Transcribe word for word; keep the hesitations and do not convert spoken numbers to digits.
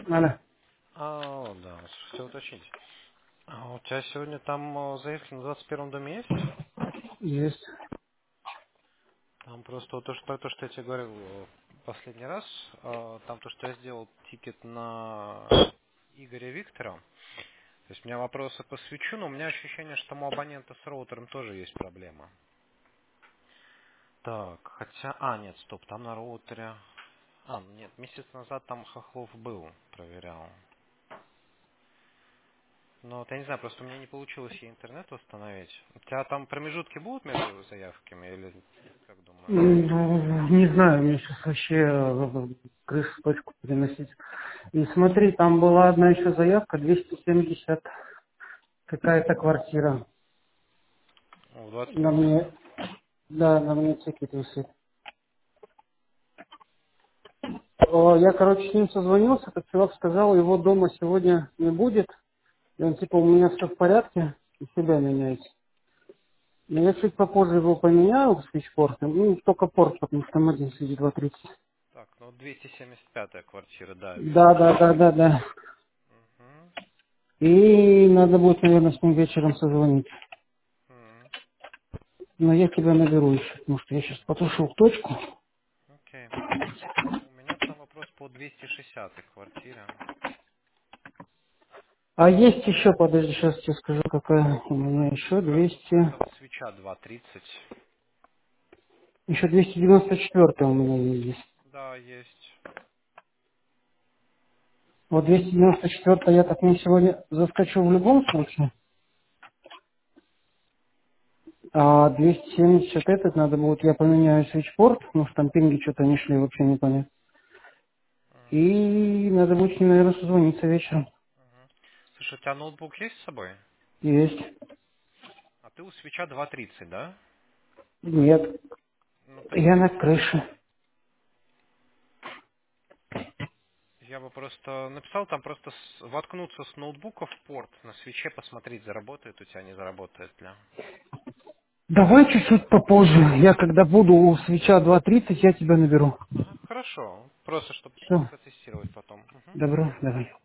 Алло. А, да, все уточнить. А у тебя сегодня там э, заявки на двадцать первом доме есть? Есть. Там просто вот то, что, то, что я тебе говорил э, последний раз, э, там то, что я сделал тикет на Игоря Виктора. То есть у меня вопросы по свечу, но у меня ощущение, что у абонента с роутером тоже есть проблема. Так, хотя... А, нет, стоп, там на роутере... А, нет, месяц назад там Хохлов был, проверял. Ну, вот я не знаю, просто у меня не получилось ей интернет установить. У тебя там промежутки будут между заявками или как думаешь? Ну, не знаю, мне сейчас вообще э, крышу в точку переносить. И смотри, там была одна еще заявка, двести семьдесят какая-то квартира. Ну, в двадцать На первом доме? мне, да, на мне тикет висит. О, я, короче, с ним созвонился, так чувак сказал, его дома сегодня не будет. И он типа, у меня все в порядке, и себя меняете. Но я чуть попозже его поменяю в свечпорт. Ну, только порт, потому что там один сидит два тридцать. Так, ну двести семьдесят пятая квартира, да, Да, вижу. да, да, да, да. Угу. И надо будет, наверное, с ним вечером созвонить. М, Но я тебя наберу еще, потому что я сейчас потушил точку. Окей. У меня там вопрос по двести шестидесятой квартире. А есть еще, подожди, сейчас тебе скажу, какая у меня еще Как раз двести, там свеча два тридцать. еще двести девяносто четыре у меня есть. Да, есть. Вот двести девяносто четыре я так не сегодня заскочу в любом случае. А двести семьдесят этот надо будет, я поменяю свитчпорт, потому что там пинги что-то не шли, вообще не понятно. М, И надо будет с ним, наверное, созвониться вечером. мгм. Слушай, у тебя ноутбук есть с собой? Есть. А ты у свеча два тридцать, да? Нет. Ну ты Я на крыше. Я бы просто написал там просто с- воткнуться с ноутбука в порт на свече, посмотреть, заработает у тебя, не заработает ли. Давай чуть-чуть попозже. Я когда буду у свеча два тридцать, я тебя наберу. Ага, хорошо. Просто чтобы Все. потестировать потом. Мгм. Добро, давай.